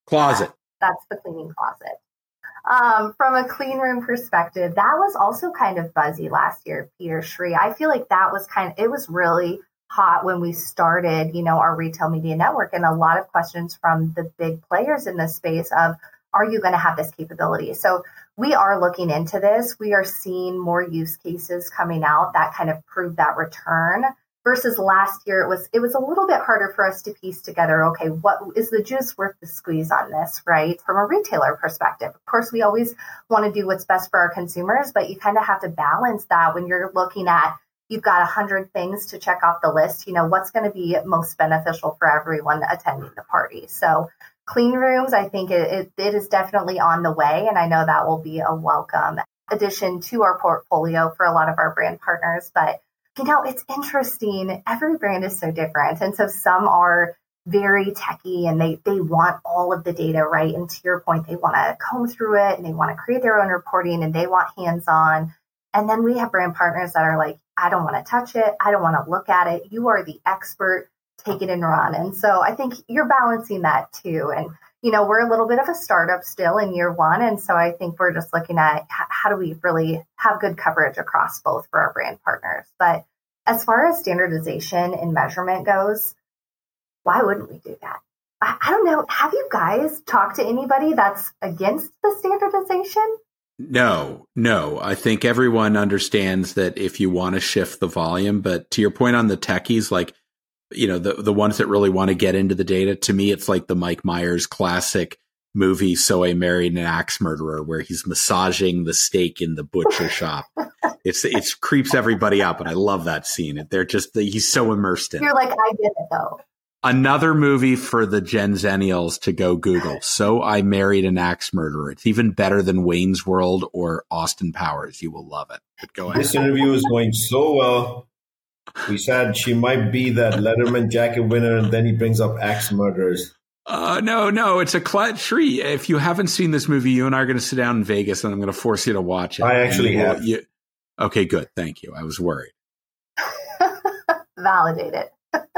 That's the cleaning closet. From a clean room perspective, that was also kind of buzzy last year, Peter, Sri. I feel like that was it was really hot when we started, our retail media network, and a lot of questions from the big players in this space of, are you going to have this capability? So we are looking into this. We are seeing more use cases coming out that kind of prove that return versus last year. It was a little bit harder for us to piece together, okay, what is the juice worth the squeeze on this, right? From a retailer perspective. Of course, we always want to do what's best for our consumers, but you kind of have to balance that when you're looking at, you've got 100 things to check off the list, what's going to be most beneficial for everyone attending the party. So clean rooms, I think it is definitely on the way. And I know that will be a welcome addition to our portfolio for a lot of our brand partners. But, it's interesting. Every brand is so different. And so some are very techy and they want all of the data, right? And to your point, they want to comb through it and they want to create their own reporting and they want hands-on. And then we have brand partners that are like, I don't want to touch it. I don't want to look at it. You are the expert. Take it and run. And so I think you're balancing that too. And, we're a little bit of a startup still in year one. And so I think we're just looking at how do we really have good coverage across both for our brand partners. But as far as standardization and measurement goes, why wouldn't we do that? I don't know. Have you guys talked to anybody that's against the standardization? No. I think everyone understands that if you want to shift the volume, but to your point on the techies, like, the ones that really want to get into the data, to me, it's like the Mike Myers classic movie, So I Married an Axe Murderer, where he's massaging the steak in the butcher shop. It creeps everybody up. And I love that scene. He's so immersed in it. You're like, I get it though. Another movie for the Gen Zennials to go Google. So I Married an Axe Murderer. It's even better than Wayne's World or Austin Powers. You will love it. But go ahead. This interview is going so well. We said she might be that Letterman jacket winner, and then he brings up axe murderers. No, it's a Shree. If you haven't seen this movie, you and I are going to sit down in Vegas and I'm going to force you to watch it. I actually have. Okay, good. Thank you. I was worried. Validated.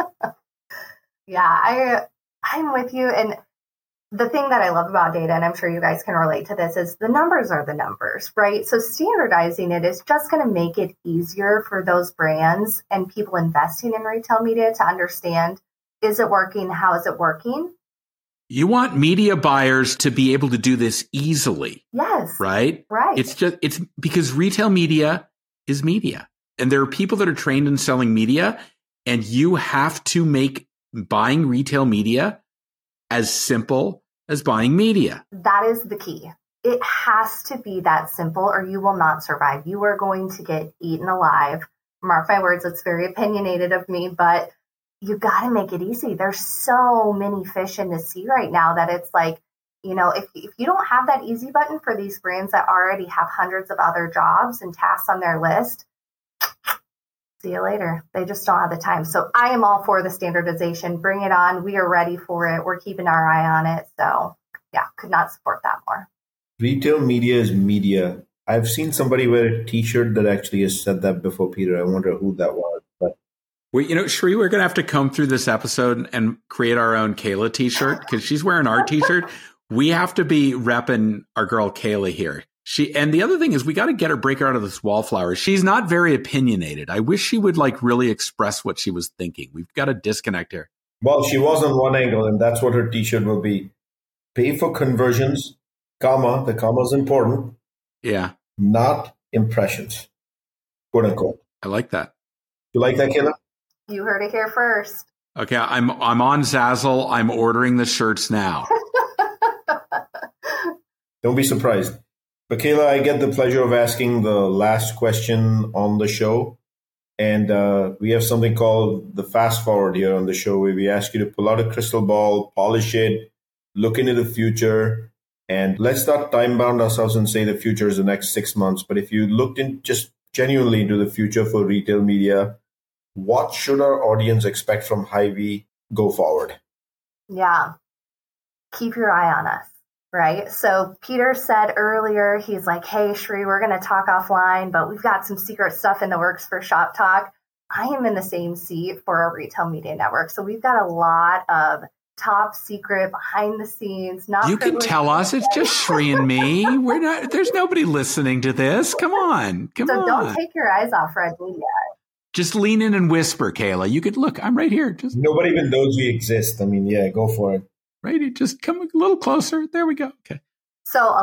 Yeah, I'm with you. And the thing that I love about data, and I'm sure you guys can relate to this, is the numbers are the numbers, right? So standardizing it is just going to make it easier for those brands and people investing in retail media to understand, is it working? How is it working? You want media buyers to be able to do this easily. Yes. Right? Right. It's because retail media is media. And there are people that are trained in selling media, and you have to make buying retail media as simple as buying media. That is the key. It has to be that simple or you will not survive. You are going to get eaten alive. Mark my words, it's very opinionated of me, but you got to make it easy. There's so many fish in the sea right now that it's like, if you don't have that easy button for these brands that already have hundreds of other jobs and tasks on their list, see you later. They just don't have the time. So I am all for the standardization. Bring it on. We are ready for it. We're keeping our eye on it. So yeah, could not support that more. Retail media is media. I've seen somebody wear a t-shirt that actually has said that before, Peter. I wonder who that was. But well, Shree, we're going to have to come through this episode and create our own Kayla t-shirt because she's wearing our t-shirt. We have to be repping our girl Kayla here. And the other thing is we got to break her out of this wallflower. She's not very opinionated. I wish she would really express what she was thinking. We've got to disconnect her. Well, she was on one angle, and that's what her t-shirt will be. Pay for conversions, comma, the comma is important. Yeah. Not impressions, quote unquote. I like that. You like that, Kayla? You heard it here first. Okay, I'm on Zazzle. I'm ordering the shirts now. Don't be surprised. But Kayla, I get the pleasure of asking the last question on the show. And we have something called the fast forward here on the show, where we ask you to pull out a crystal ball, polish it, look into the future. And let's not time bound ourselves and say the future is the next 6 months. But if you looked in just genuinely into the future for retail media, what should our audience expect from Hy-Vee go forward? Yeah. Keep your eye on us. Right. So Peter said earlier, he's like, hey, Shree, we're going to talk offline, but we've got some secret stuff in the works for Shop Talk. I am in the same seat for our retail media network. So we've got a lot of top secret behind the scenes. You can tell us. It's just Shree and me. There's nobody listening to this. Come on. So don't take your eyes off Red Media. Just lean in and whisper, Kayla. You could look. I'm right here. Nobody even knows we exist. I mean, yeah, go for it. Right? Just come a little closer. There we go. Okay. So a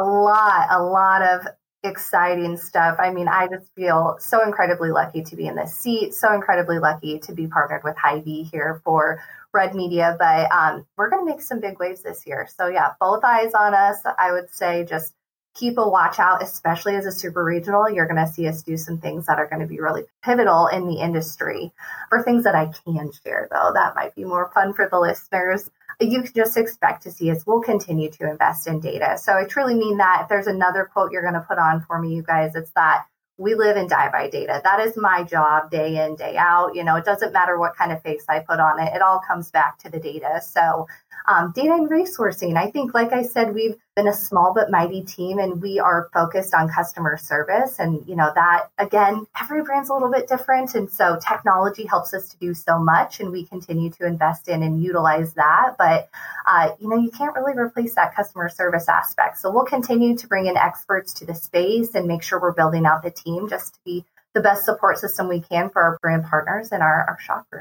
lot of exciting stuff. I mean, I just feel so incredibly lucky to be in this seat, so incredibly lucky to be partnered with Hy-Vee here for Red Media. But we're going to make some big waves this year. So yeah, both eyes on us. I would say just keep a watch out, especially as a super regional. You're going to see us do some things that are going to be really pivotal in the industry. For things that I can share, though, that might be more fun for the listeners. You can just expect to see us. We'll continue to invest in data. So I truly mean that. If there's another quote you're going to put on for me, you guys, it's that we live and die by data. That is my job day in, day out. It doesn't matter what kind of face I put on it. It all comes back to the data. So data and resourcing. I think, like I said, we've been a small but mighty team, and we are focused on customer service. And, that, again, every brand's a little bit different. And so technology helps us to do so much, and we continue to invest in and utilize that. But, you can't really replace that customer service aspect. So we'll continue to bring in experts to the space and make sure we're building out the team just to be the best support system we can for our brand partners and our shoppers.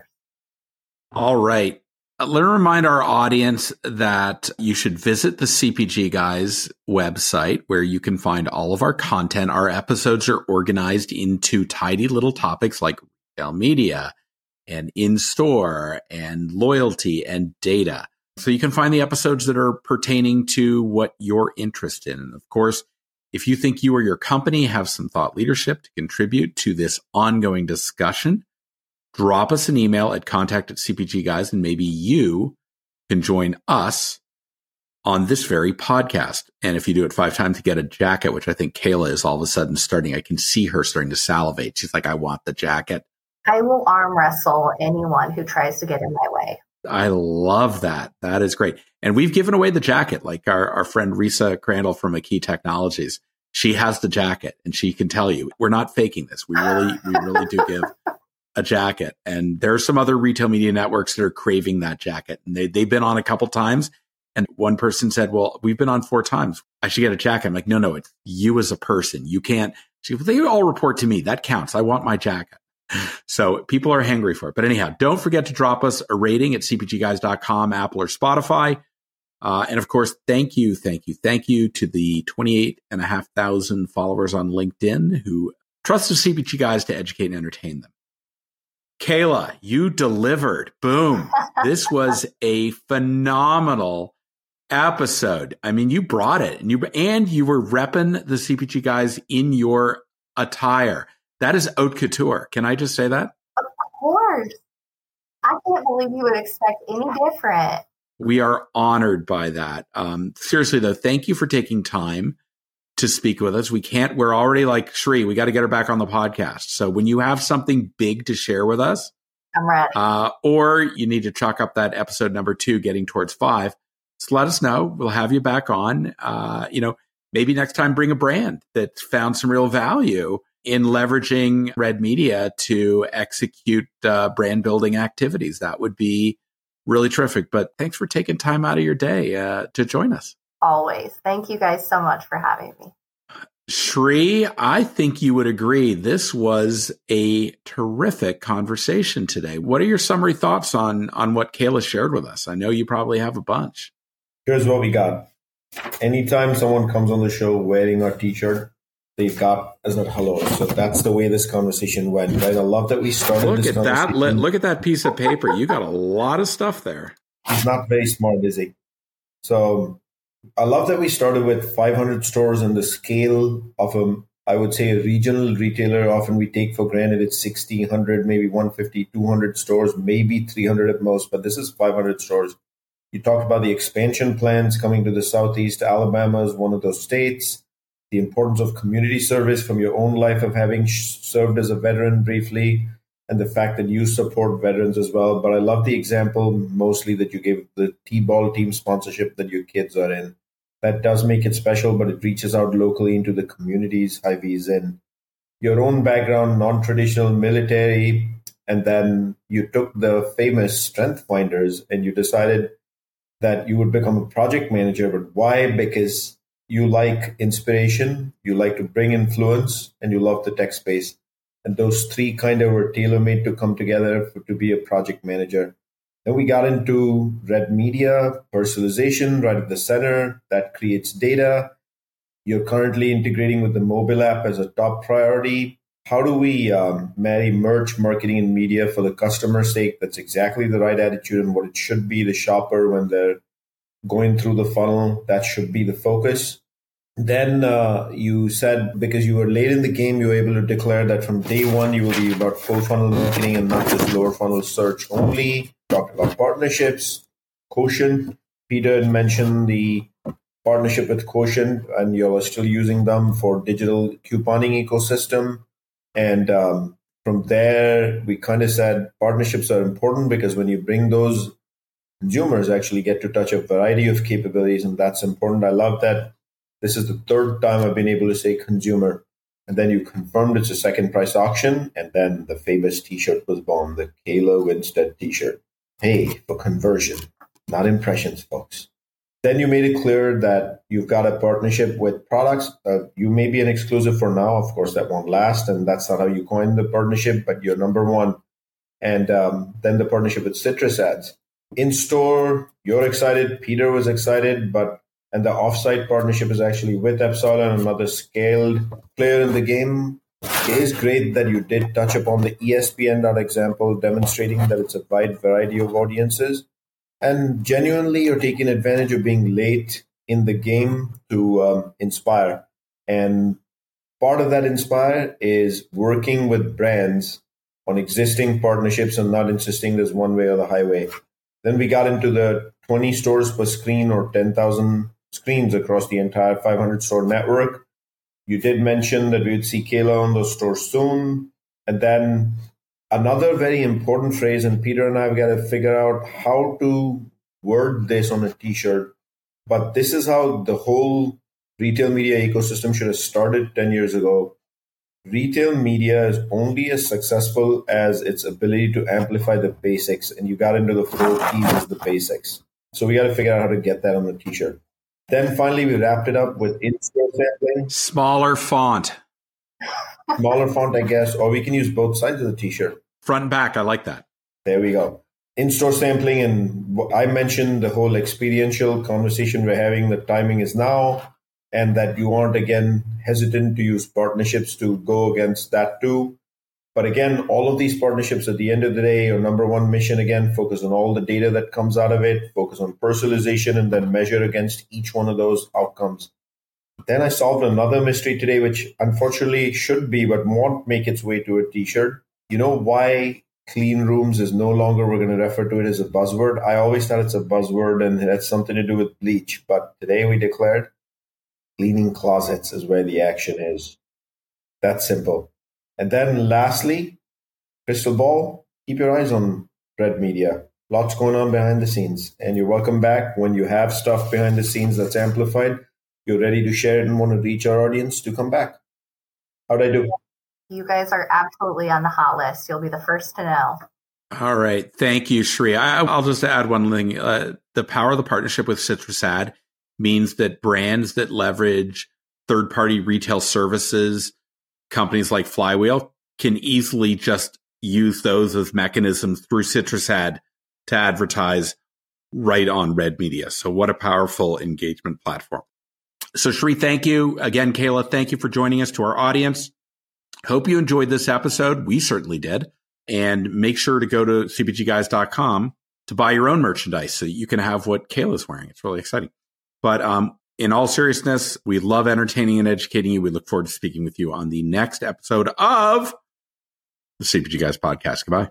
All right. Let me remind our audience that you should visit the CPG Guys website, where you can find all of our content. Our episodes are organized into tidy little topics like retail media and in-store and loyalty and data. So you can find the episodes that are pertaining to what you're interested in. And of course, if you think you or your company have some thought leadership to contribute to this ongoing discussion, drop us an email at contact@CPGguys, and maybe you can join us on this very podcast. And if you do it 5 times to get a jacket, which I think Kayla is all of a sudden I can see her starting to salivate. She's like, I want the jacket. I will arm wrestle anyone who tries to get in my way. I love that. That is great. And we've given away the jacket, like our friend Risa Crandall from McKee Technologies. She has the jacket and she can tell you, we're not faking this. We really do give a jacket. And there are some other retail media networks that are craving that jacket. And they've been on a couple times. And one person said, well, we've been on 4 times. I should get a jacket. I'm like, no, it's you as a person. You can't. They all report to me. That counts. I want my jacket. So people are hangry for it. But anyhow, don't forget to drop us a rating at cpgguys.com, Apple or Spotify. And of course, thank you to the 28,500 followers on LinkedIn who trust the CPG Guys to educate and entertain them. Kayla, you delivered. Boom. This was a phenomenal episode. I mean, you brought it, and you were repping the CPG Guys in your attire. That is haute couture. Can I just say that? Of course. I can't believe you would expect any different. We are honored by that. Seriously, though, thank you for taking time to speak with us. We're already like, Shri, we got to get her back on the podcast. So when you have something big to share with us, I'm ready. Or you need to chalk up that episode number 2, getting towards 5, just let us know. We'll have you back on. Maybe next time bring a brand that found some real value in leveraging Red Media to execute brand building activities. That would be really terrific. But thanks for taking time out of your day to join us. Always. Thank you guys so much for having me. Shri, I think you would agree this was a terrific conversation today. What are your summary thoughts on what Kayla shared with us? I know you probably have a bunch. Here's what we got. Anytime someone comes on the show wearing our t-shirt, they've got as a hello. So that's the way this conversation went. Right? I love that we started Look this at conversation. that. Look at that piece of paper. You got a lot of stuff there. He's not very smart, is he? So I love that we started with 500 stores and the scale of I would say a regional retailer. Often we take for granted it's 60, 100, maybe 150, 200 stores, maybe 300 at most, but this is 500 stores. You talked about the expansion plans coming to the Southeast. Alabama is one of those states. The importance of community service from your own life of having served as a veteran briefly, and the fact that you support veterans as well. But I love the example mostly that you gave the T-ball team sponsorship that your kids are in. That does make it special, but it reaches out locally into the communities Hy-Vee's in. Your own background, non-traditional military, and then you took the famous Strength Finders and you decided that you would become a project manager. But why? Because you like inspiration, you like to bring influence, and you love the tech space. And those 3 kind of were tailor-made to come together to be a project manager. Then we got into Red Media, personalization right at the center. That creates data. You're currently integrating with the mobile app as a top priority. How do we marry merch, marketing, and media for the customer's sake? That's exactly the right attitude and what it should be. The shopper, when they're going through the funnel, that should be the focus. Then you said, because you were late in the game, you were able to declare that from day one, you will be about full funnel marketing and not just lower funnel search only. Talked about partnerships, Quotient. Peter had mentioned the partnership with Quotient, and you are still using them for digital couponing ecosystem. And from there, we kind of said partnerships are important because when you bring those, consumers actually get to touch a variety of capabilities, and that's important. I love that. This is the 3rd time I've been able to say consumer. And then you confirmed it's a second price auction. And then the famous t-shirt was born, the Kayla Winstead t-shirt. Pay for conversion, not impressions, folks. Then you made it clear that you've got a partnership with products. You may be an exclusive for now. Of course, that won't last. And that's not how you coined the partnership, but you're number 1. And then the partnership with Citrus Ads. In store, you're excited. Peter was excited, and the offsite partnership is actually with Epsilon, another scaled player in the game. It is great that you did touch upon the ESPN example, demonstrating that it's a wide variety of audiences. And genuinely, you're taking advantage of being late in the game to inspire. And part of that inspire is working with brands on existing partnerships and not insisting there's one way or the highway. Then we got into the 20 stores per screen or 10,000 screens across the entire 500 store network. You did mention that we would see Kayla on those stores soon. And then another very important phrase, and Peter and I have got to figure out how to word this on a t-shirt, but this is how the whole retail media ecosystem should have started 10 years ago. Retail media is only as successful as its ability to amplify the basics, and you got into the 4 P's as the basics. So we got to figure out how to get that on the t-shirt. Then finally, we wrapped it up with in-store sampling. Smaller font. Smaller font, I guess, or we can use both sides of the t-shirt. Front and back, I like that. There we go. In-store sampling, and I mentioned the whole experiential conversation we're having, the timing is now, and that you aren't, again, hesitant to use partnerships to go against that too. But again, all of these partnerships at the end of the day, your number one mission, again, focus on all the data that comes out of it, focus on personalization, and then measure against each one of those outcomes. Then I solved another mystery today, which unfortunately should be, but won't make its way to a t-shirt. You know why clean rooms is no longer, we're going to refer to it as a buzzword? I always thought it's a buzzword and it has something to do with bleach. But today we declared cleaning closets is where the action is. That's simple. And then lastly, crystal ball, keep your eyes on Red Media. Lots going on behind the scenes. And you're welcome back when you have stuff behind the scenes that's amplified. You're ready to share it and want to reach our audience to come back. How'd I do? You guys are absolutely on the hot list. You'll be the first to know. All right. Thank you, Shri. I'll just add one thing. The power of the partnership with CitrusAd means that brands that leverage third-party retail services, companies like Flywheel, can easily just use those as mechanisms through CitrusAd to advertise right on Red Media. So what a powerful engagement platform. So Shri, thank you. Again, Kayla, thank you for joining us. To our audience, hope you enjoyed this episode. We certainly did. And make sure to go to cpgguys.com to buy your own merchandise so that you can have what Kayla's wearing. It's really exciting. But in all seriousness, we love entertaining and educating you. We look forward to speaking with you on the next episode of the CPG Guys podcast. Goodbye.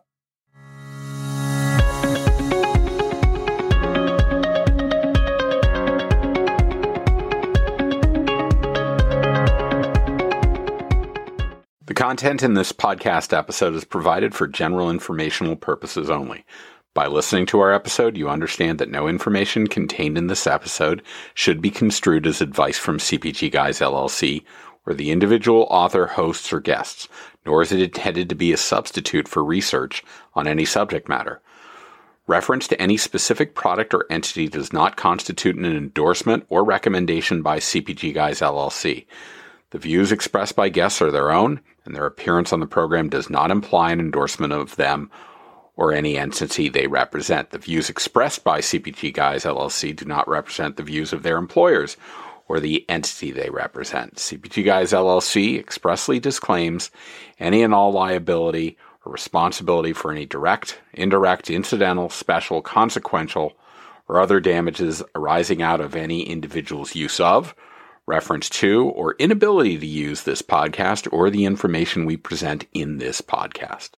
The content in this podcast episode is provided for general informational purposes only. By listening to our episode, you understand that no information contained in this episode should be construed as advice from CPG Guys LLC or the individual author, hosts, or guests, nor is it intended to be a substitute for research on any subject matter. Reference to any specific product or entity does not constitute an endorsement or recommendation by CPG Guys LLC. The views expressed by guests are their own, and their appearance on the program does not imply an endorsement of them or any entity they represent. The views expressed by CPG Guys LLC do not represent the views of their employers or the entity they represent. CPG Guys LLC expressly disclaims any and all liability or responsibility for any direct, indirect, incidental, special, consequential, or other damages arising out of any individual's use of, reference to, or inability to use this podcast or the information we present in this podcast.